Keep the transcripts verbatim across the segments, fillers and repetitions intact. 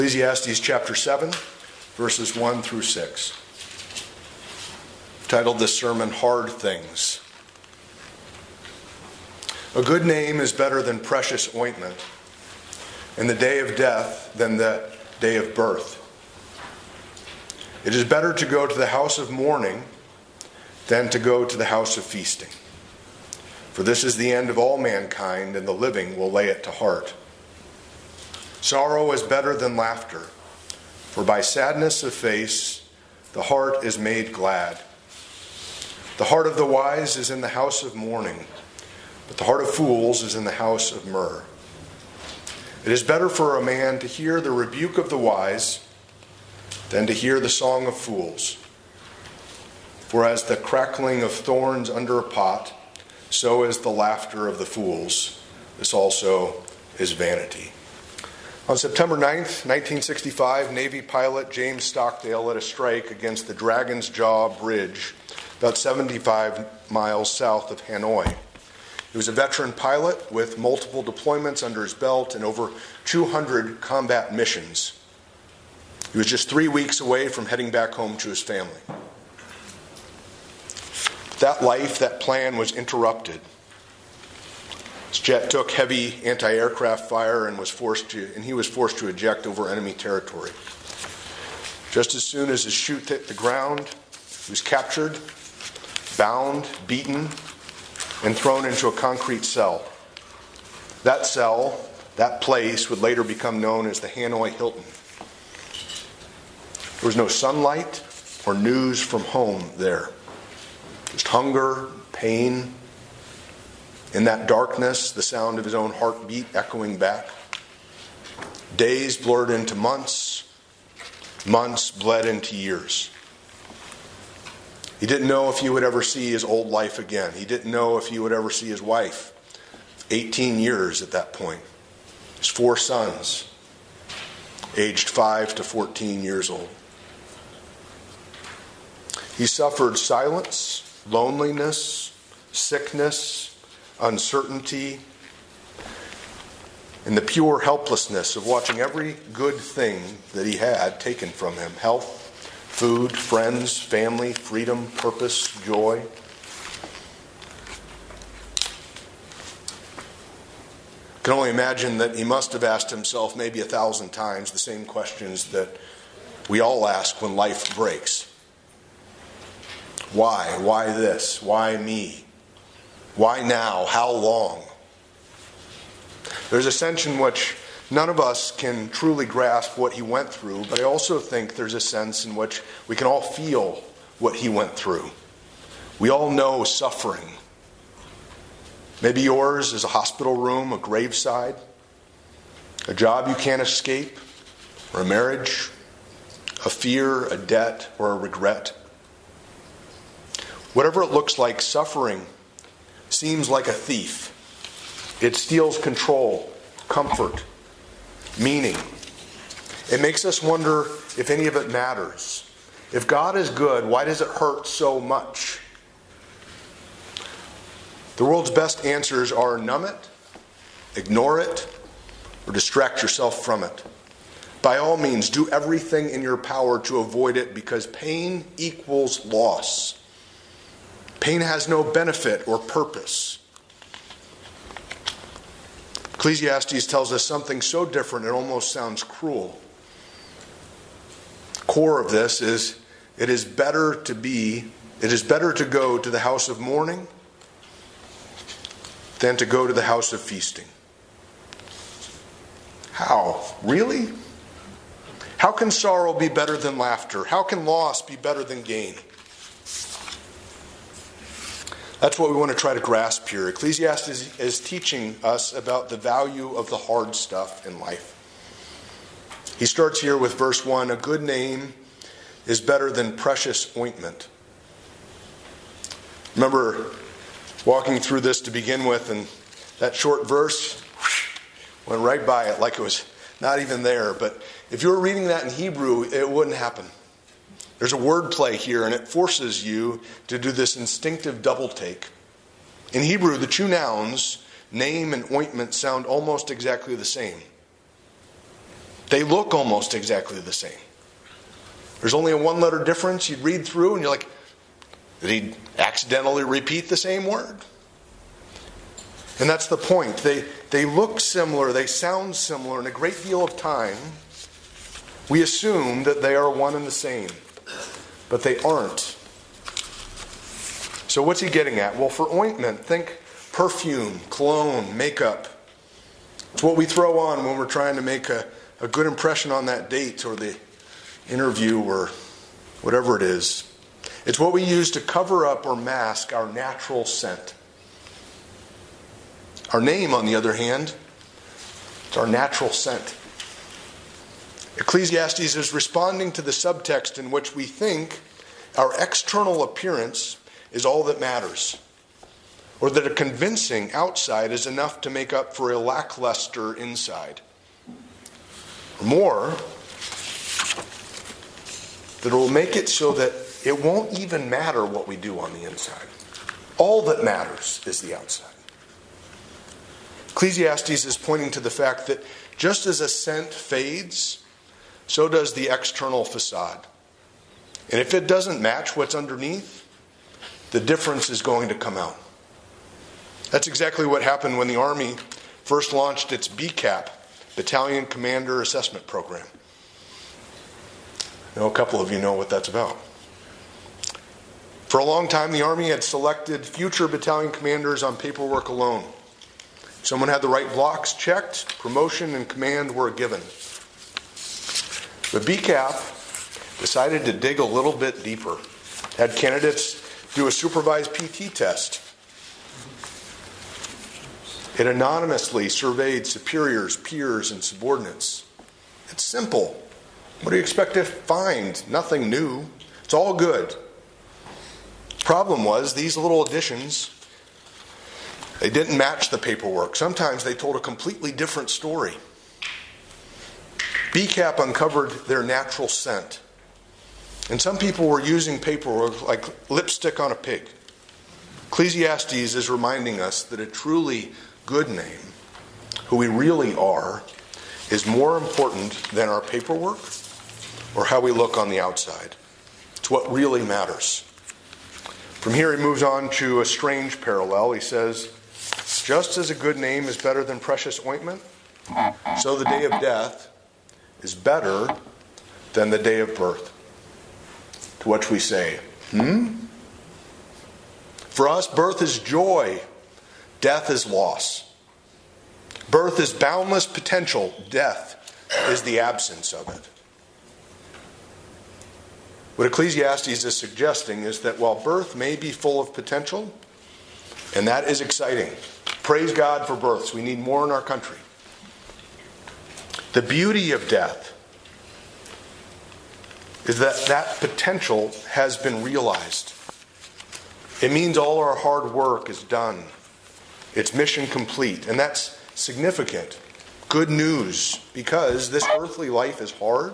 Ecclesiastes chapter seven, verses one through six. I've titled this sermon, Hard Things. A good name is better than precious ointment, and the day of death than the day of birth. It is better to go to the house of mourning than to go to the house of feasting. For this is the end of all mankind, and the living will lay it to heart. Sorrow is better than laughter, for by sadness of face the heart is made glad. The heart of the wise is in the house of mourning, but the heart of fools is in the house of myrrh. It is better for a man to hear the rebuke of the wise than to hear the song of fools. For as the crackling of thorns under a pot, so is the laughter of the fools. This also is vanity. On September ninth, nineteen sixty-five, Navy pilot James Stockdale led a strike against the Dragon's Jaw Bridge, about seventy-five miles south of Hanoi. He was a veteran pilot with multiple deployments under his belt and over two hundred combat missions. He was just three weeks away from heading back home to his family. That life, that plan was interrupted. His jet took heavy anti-aircraft fire and was forced to, and he was forced to eject over enemy territory. Just as soon as his chute hit the ground, he was captured, bound, beaten, and thrown into a concrete cell. That cell, that place, would later become known as the Hanoi Hilton. There was no sunlight or news from home there. Just hunger, pain. In that darkness, the sound of his own heartbeat echoing back. Days blurred into months. Months bled into years. He didn't know if he would ever see his old life again. He didn't know if he would ever see his wife. eighteen years at that point. His four sons, aged five to fourteen years old. He suffered silence, loneliness, sickness, uncertainty, and the pure helplessness of watching every good thing that he had taken from him. Health, food, friends, family, freedom, purpose, joy. I can only imagine that he must have asked himself maybe a thousand times the same questions that we all ask when life breaks. Why? Why this? Why me? Why now? How long? There's a sense in which none of us can truly grasp what he went through, but I also think there's a sense in which we can all feel what he went through. We all know suffering. Maybe yours is a hospital room, a graveside, a job you can't escape, or a marriage, a fear, a debt, or a regret. Whatever it looks like, suffering seems like a thief. It steals control, comfort, meaning. It makes us wonder if any of it matters. If God is good, why does it hurt so much? The world's best answers are numb it, ignore it, or distract yourself from it. By all means, do everything in your power to avoid it, because pain equals loss. Pain has no benefit or purpose. Ecclesiastes tells us something so different it almost sounds cruel. The core of this is it is better to be, it is better to go to the house of mourning than to go to the house of feasting. How? Really? How can sorrow be better than laughter? How can loss be better than gain? That's what we want to try to grasp here. Ecclesiastes is teaching us about the value of the hard stuff in life. He starts here with verse one, a good name is better than precious ointment. Remember walking through this to begin with, and that short verse went right by it like it was not even there. But if you were reading that in Hebrew, it wouldn't happen. There's a word play here, and it forces you to do this instinctive double take. In Hebrew, the two nouns, name and ointment, sound almost exactly the same. They look almost exactly the same. There's only a one-letter difference. You'd read through and you're like, did he accidentally repeat the same word? And that's the point. They, they look similar, they sound similar, and a great deal of time we assume that they are one and the same. But they aren't. So what's he getting at? Well, for ointment, think perfume, cologne, makeup. It's what we throw on when we're trying to make a, a good impression on that date or the interview or whatever it is. It's what we use to cover up or mask our natural scent. Our name, on the other hand, it's our natural scent. Ecclesiastes is responding to the subtext in which we think our external appearance is all that matters, or that a convincing outside is enough to make up for a lackluster inside. Or more, that it will make it so that it won't even matter what we do on the inside. All that matters is the outside. Ecclesiastes is pointing to the fact that just as a scent fades, so does the external facade. And if it doesn't match what's underneath, the difference is going to come out. That's exactly what happened when the Army first launched its B CAP, Battalion Commander Assessment Program. I know a couple of you know what that's about. For a long time, the Army had selected future battalion commanders on paperwork alone. Someone had the right blocks checked, promotion and command were given. But B CAP decided to dig a little bit deeper, had candidates do a supervised P T test. It anonymously surveyed superiors, peers, and subordinates. It's simple. What do you expect to find? Nothing new. It's all good. Problem was, these little additions, they didn't match the paperwork. Sometimes they told a completely different story. B CAP uncovered their natural scent. And some people were using paperwork like lipstick on a pig. Ecclesiastes is reminding us that a truly good name, who we really are, is more important than our paperwork or how we look on the outside. It's what really matters. From here he moves on to a strange parallel. He says, just as a good name is better than precious ointment, so the day of death is better than the day of birth. To which we say, hmm? For us, birth is joy. Death is loss. Birth is boundless potential. Death is the absence of it. What Ecclesiastes is suggesting is that while birth may be full of potential, and that is exciting, praise God for births. We need more in our country. The beauty of death is that that potential has been realized. It means all our hard work is done. It's mission complete. And that's significant. Good news, because this earthly life is hard,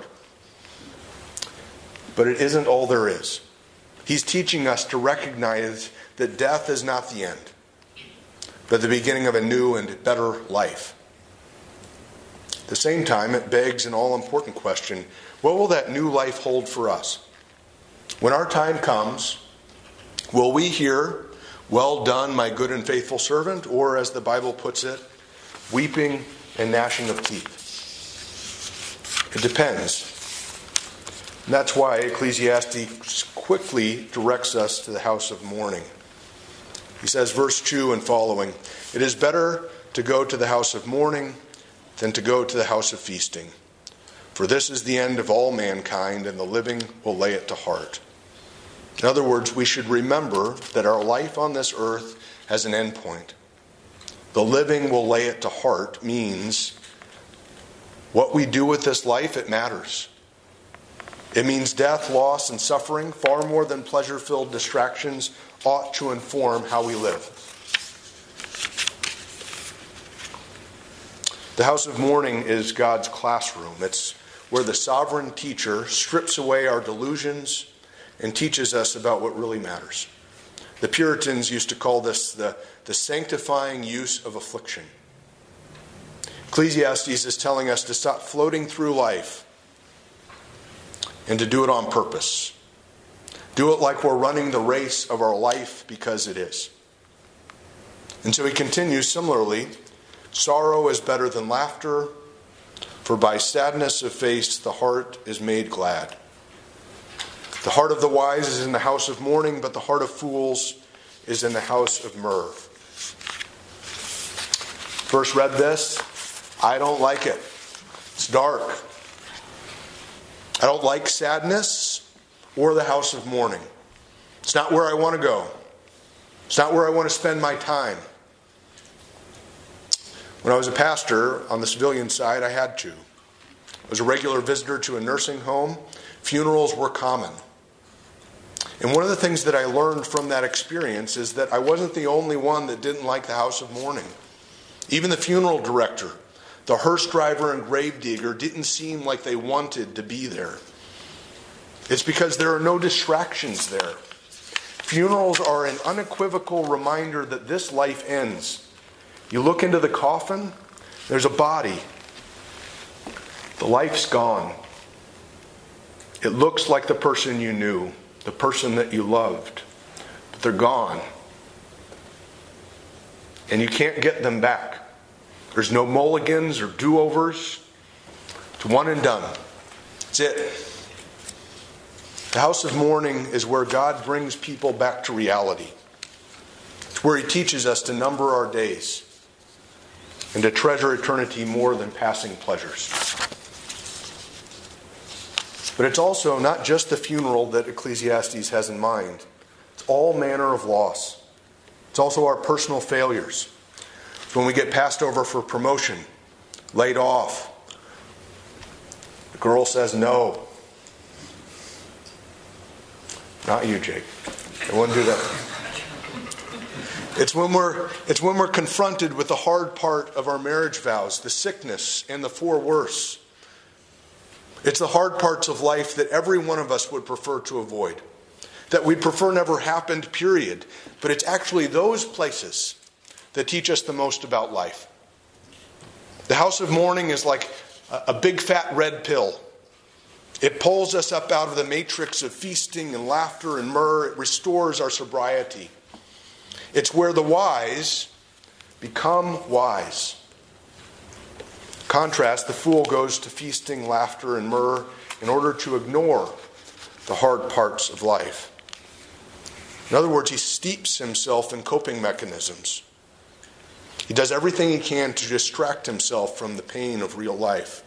but it isn't all there is. He's teaching us to recognize that death is not the end, but the beginning of a new and better life. At the same time, it begs an all-important question: what will that new life hold for us? When our time comes, will we hear, "Well done, my good and faithful servant," or, as the Bible puts it, weeping and gnashing of teeth? It depends. And that's why Ecclesiastes quickly directs us to the house of mourning. He says, verse two and following, "It is better to go to the house of mourning than to go to the house of feasting. For this is the end of all mankind, and the living will lay it to heart." In other words, we should remember that our life on this earth has an end point. The living will lay it to heart means what we do with this life, it matters. It means death, loss, and suffering, far more than pleasure-filled distractions, ought to inform how we live. The house of mourning is God's classroom. It's where the sovereign teacher strips away our delusions and teaches us about what really matters. The Puritans used to call this the, the sanctifying use of affliction. Ecclesiastes is telling us to stop floating through life and to do it on purpose. Do it like we're running the race of our life, because it is. And so he continues, similarly, sorrow is better than laughter, for by sadness of face the heart is made glad. The heart of the wise is in the house of mourning, but the heart of fools is in the house of myrrh. First read this. I don't like it. It's dark. I don't like sadness or the house of mourning. It's not where I want to go. It's not where I want to spend my time. When I was a pastor on the civilian side, I had to. I was a regular visitor to a nursing home. Funerals were common. And one of the things that I learned from that experience is that I wasn't the only one that didn't like the house of mourning. Even the funeral director, the hearse driver and gravedigger didn't seem like they wanted to be there. It's because there are no distractions there. Funerals are an unequivocal reminder that this life ends. You look into the coffin, there's a body. The life's gone. It looks like the person you knew, the person that you loved, but they're gone. And you can't get them back. There's no mulligans or do-overs. It's one and done. That's it. The house of mourning is where God brings people back to reality. It's where he teaches us to number our days and to treasure eternity more than passing pleasures. But it's also not just the funeral that Ecclesiastes has in mind. It's all manner of loss. It's also our personal failures. It's when we get passed over for promotion, laid off. The girl says no. Not you, Jake. I wouldn't do that. It's when we're it's when we're confronted with the hard part of our marriage vows, the sickness and the four worse. It's the hard parts of life that every one of us would prefer to avoid, that we'd prefer never happened, period. But it's actually those places that teach us the most about life. The house of mourning is like a big fat red pill. It pulls us up out of the matrix of feasting and laughter and myrrh. It restores our sobriety. It's where the wise become wise. Contrast, the fool goes to feasting, laughter, and myrrh in order to ignore the hard parts of life. In other words, he steeps himself in coping mechanisms. He does everything he can to distract himself from the pain of real life.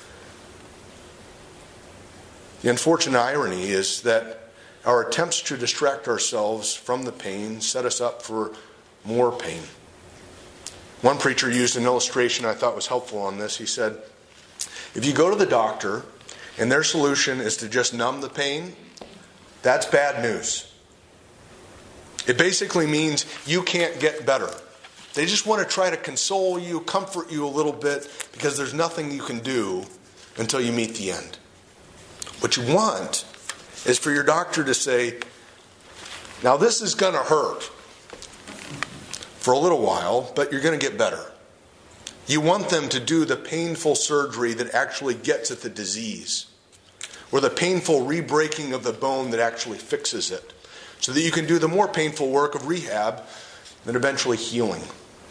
The unfortunate irony is that our attempts to distract ourselves from the pain set us up for more pain. One preacher used an illustration I thought was helpful on this. He said, if you go to the doctor and their solution is to just numb the pain, that's bad news. It basically means you can't get better. They just want to try to console you, comfort you a little bit, because there's nothing you can do until you meet the end. What you want is for your doctor to say, now this is going to hurt for a little while, but you're going to get better. You want them to do the painful surgery that actually gets at the disease, or the painful re-breaking of the bone that actually fixes it, so that you can do the more painful work of rehab and eventually healing.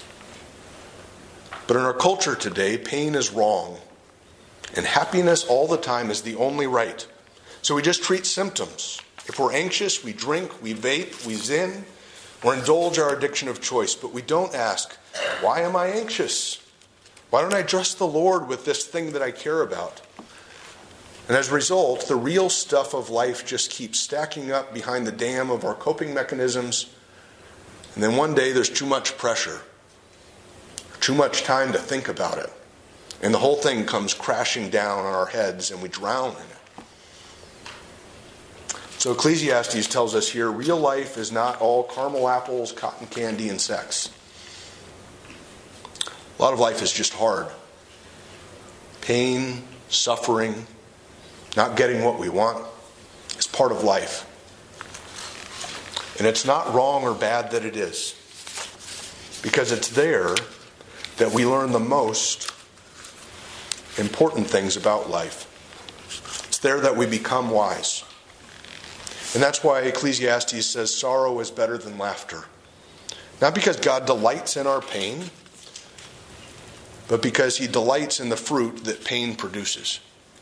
But in our culture today, pain is wrong. And happiness all the time is the only right. So we just treat symptoms. If we're anxious, we drink, we vape, we zin, or indulge our addiction of choice. But we don't ask, why am I anxious? Why don't I trust the Lord with this thing that I care about? And as a result, the real stuff of life just keeps stacking up behind the dam of our coping mechanisms. And then one day there's too much pressure, too much time to think about it. And the whole thing comes crashing down on our heads and we drown in it. So Ecclesiastes tells us here, real life is not all caramel apples, cotton candy, and sex. A lot of life is just hard. Pain, suffering, not getting what we want is part of life. And it's not wrong or bad that it is, because it's there that we learn the most important things about life. It's there that we become wise. And that's why Ecclesiastes says sorrow is better than laughter. Not because God delights in our pain, but because he delights in the fruit that pain produces.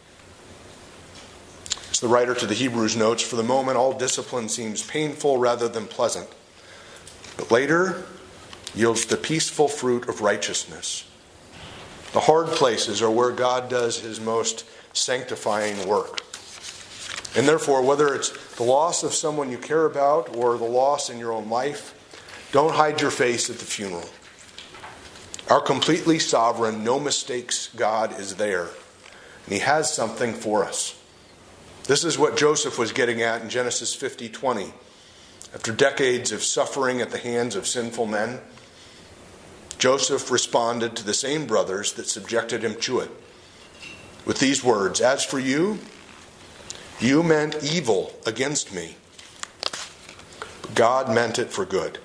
As the writer to the Hebrews notes, for the moment all discipline seems painful rather than pleasant, but later yields the peaceful fruit of righteousness. The hard places are where God does his most sanctifying work. And therefore, whether it's the loss of someone you care about or the loss in your own life, don't hide your face at the funeral. Our completely sovereign, no mistakes God is there, and he has something for us. This is what Joseph was getting at in Genesis fifty twenty. After decades of suffering at the hands of sinful men, Joseph responded to the same brothers that subjected him to it with these words, "As for you, you meant evil against me, but God meant it for good."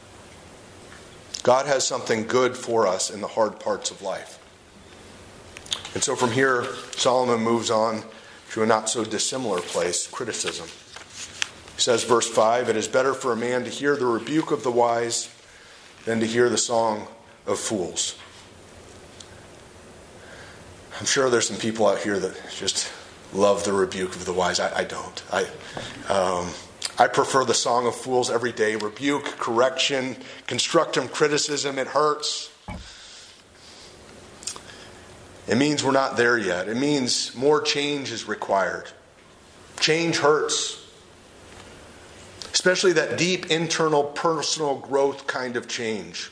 God has something good for us in the hard parts of life. And so from here, Solomon moves on to a not so dissimilar place, criticism. He says, verse five, "It is better for a man to hear the rebuke of the wise than to hear the song of fools." I'm sure there's some people out here that just love the rebuke of the wise. I, I don't. I um, I prefer the song of fools every day. Rebuke, correction, constructive criticism. It hurts. It means we're not there yet. It means more change is required. Change hurts. Especially that deep internal personal growth kind of change.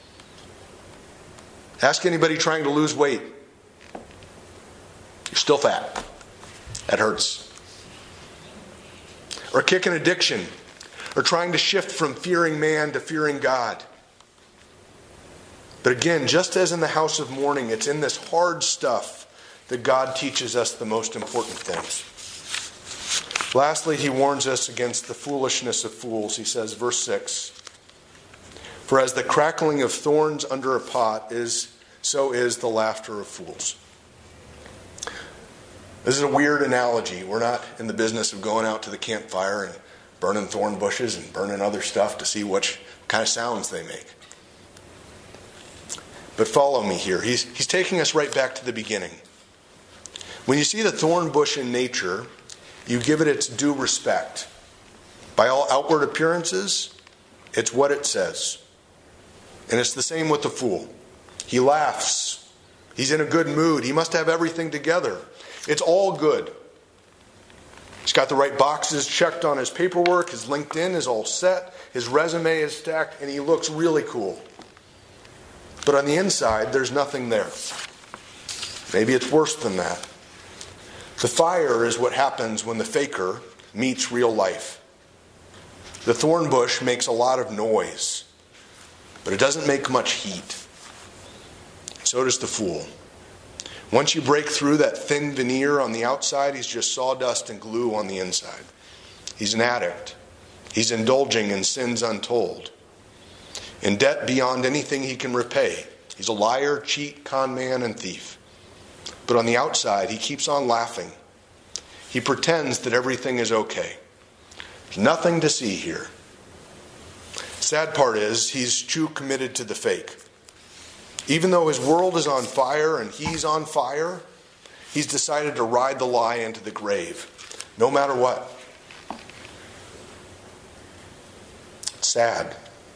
Ask anybody trying to lose weight. You're still fat. That hurts. Or kick an addiction. Or trying to shift from fearing man to fearing God. But again, just as in the house of mourning, it's in this hard stuff that God teaches us the most important things. Lastly, he warns us against the foolishness of fools. He says, verse six, "For as the crackling of thorns under a pot is, so is the laughter of fools." This is a weird analogy. We're not in the business of going out to the campfire and burning thorn bushes and burning other stuff to see what kind of sounds they make. But follow me here. He's, he's taking us right back to the beginning. When you see the thorn bush in nature, you give it its due respect. By all outward appearances, it's what it says. And it's the same with the fool. He laughs. He's in a good mood. He must have everything together. It's all good. He's got the right boxes checked on his paperwork. His LinkedIn is all set. His resume is stacked. And he looks really cool. But on the inside, there's nothing there. Maybe it's worse than that. The fire is what happens when the faker meets real life. The thorn bush makes a lot of noise, but it doesn't make much heat. So does the fool. Once you break through that thin veneer on the outside, he's just sawdust and glue on the inside. He's an addict. He's indulging in sins untold. In debt beyond anything he can repay. He's a liar, cheat, con man, and thief. But on the outside, he keeps on laughing. He pretends that everything is okay. There's nothing to see here. Sad part is, he's too committed to the fake. Even though his world is on fire and he's on fire, he's decided to ride the lie into the grave, no matter what. It's sad.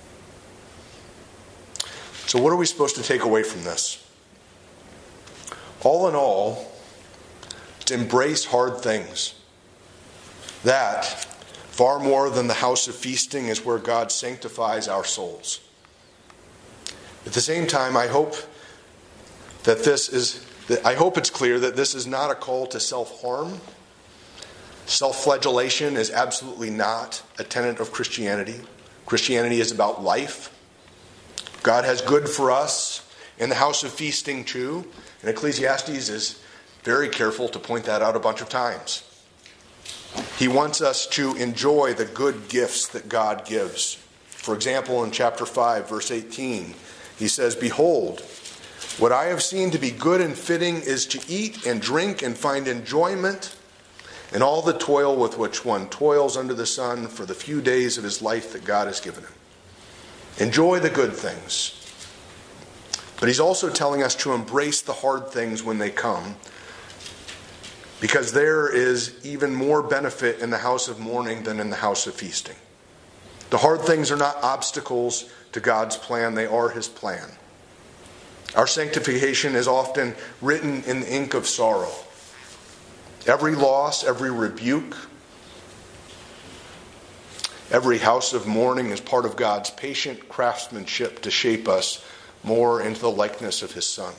So what are we supposed to take away from this? All in all, to embrace hard things. That, far more than the house of feasting, is where God sanctifies our souls. At the same time, I hope that this is, I hope it's clear that this is not a call to self-harm. Self-flagellation is absolutely not a tenet of Christianity. Christianity is about life. God has good for us in the house of feasting too. And Ecclesiastes is very careful to point that out a bunch of times. He wants us to enjoy the good gifts that God gives. For example, in chapter five, verse eighteen, he says, "Behold, What I have seen to be good and fitting is to eat and drink and find enjoyment in all the toil with which one toils under the sun for the few days of his life that God has given him. Enjoy the good things. But he's also telling us to embrace the hard things when they come, because there is even more benefit in the house of mourning than in the house of feasting. The hard things are not obstacles to God's plan, they are his plan. Our sanctification is often written in the ink of sorrow. Every loss, every rebuke, every house of mourning is part of God's patient craftsmanship to shape us more into the likeness of his Son.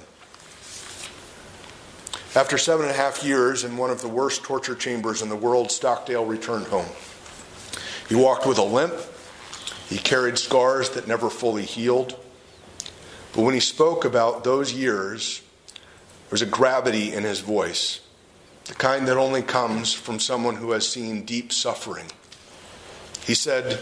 After seven and a half years in one of the worst torture chambers in the world, Stockdale returned home. He walked with a limp. He carried scars that never fully healed. But when he spoke about those years, there was a gravity in his voice, the kind that only comes from someone who has seen deep suffering. He said,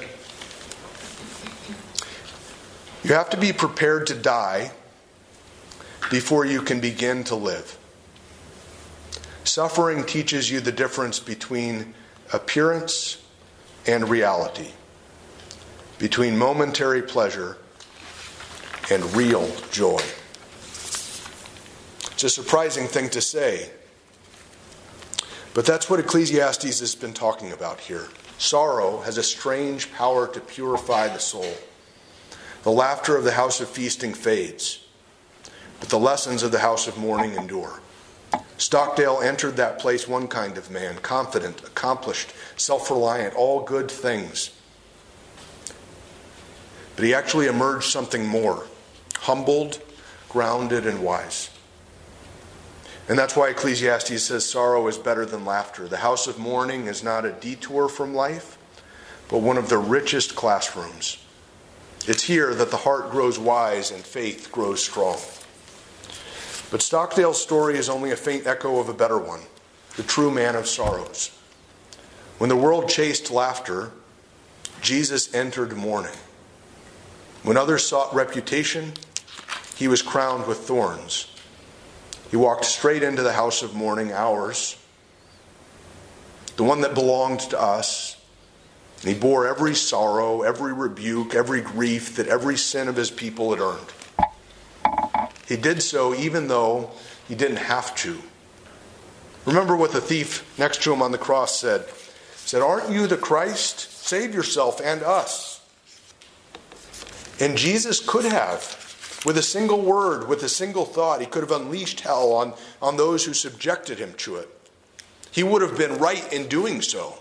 "You have to be prepared to die before you can begin to live. Suffering teaches you the difference between appearance and reality, between momentary pleasure and real joy." It's a surprising thing to say, but that's what Ecclesiastes has been talking about here. Sorrow has a strange power to purify the soul. The laughter of the house of feasting fades, but the lessons of the house of mourning endure. Stockdale entered that place one kind of man, confident, accomplished, self-reliant, all good things. But he actually emerged something more, humbled, grounded, and wise. And that's why Ecclesiastes says sorrow is better than laughter. The house of mourning is not a detour from life, but one of the richest classrooms. It's here that the heart grows wise and faith grows strong. But Stockdale's story is only a faint echo of a better one, the true man of sorrows. When the world chased laughter, Jesus entered mourning. When others sought reputation, he was crowned with thorns. He walked straight into the house of mourning, ours, the one that belonged to us. And he bore every sorrow, every rebuke, every grief that every sin of his people had earned. He did so even though he didn't have to. Remember what the thief next to him on the cross said. He said, "Aren't you the Christ? Save yourself and us." And Jesus could have, with a single word, with a single thought, he could have unleashed hell on, on those who subjected him to it. He would have been right in doing so.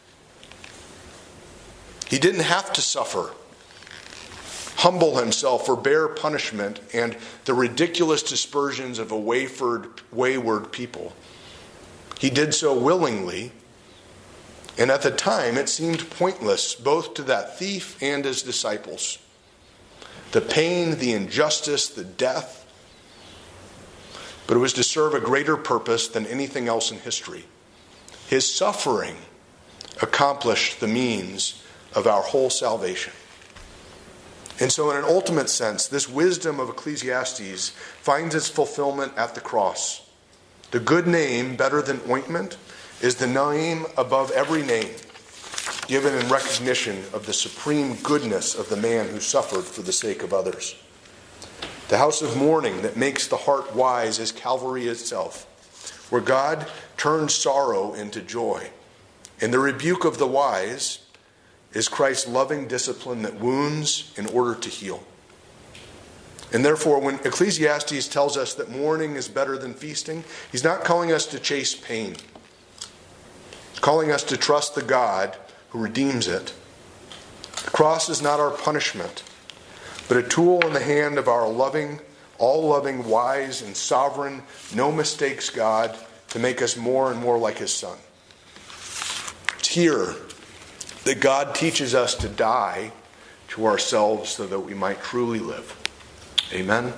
He didn't have to suffer, humble himself, or bear punishment and the ridiculous dispersions of a wayward, wayward people. He did so willingly, and at the time it seemed pointless both to that thief and his disciples. The pain, the injustice, the death. But it was to serve a greater purpose than anything else in history. His suffering accomplished the means of our whole salvation. And so in an ultimate sense, this wisdom of Ecclesiastes finds its fulfillment at the cross. The good name, better than ointment, is the name above every name, given in recognition of the supreme goodness of the man who suffered for the sake of others. The house of mourning that makes the heart wise is Calvary itself, where God turns sorrow into joy. And the rebuke of the wise is Christ's loving discipline that wounds in order to heal. And therefore, when Ecclesiastes tells us that mourning is better than feasting, he's not calling us to chase pain. He's calling us to trust the God who redeems it. The cross is not our punishment, but a tool in the hand of our loving, all-loving, wise, and sovereign, no mistakes God to make us more and more like his Son. It's here that God teaches us to die to ourselves so that we might truly live. Amen.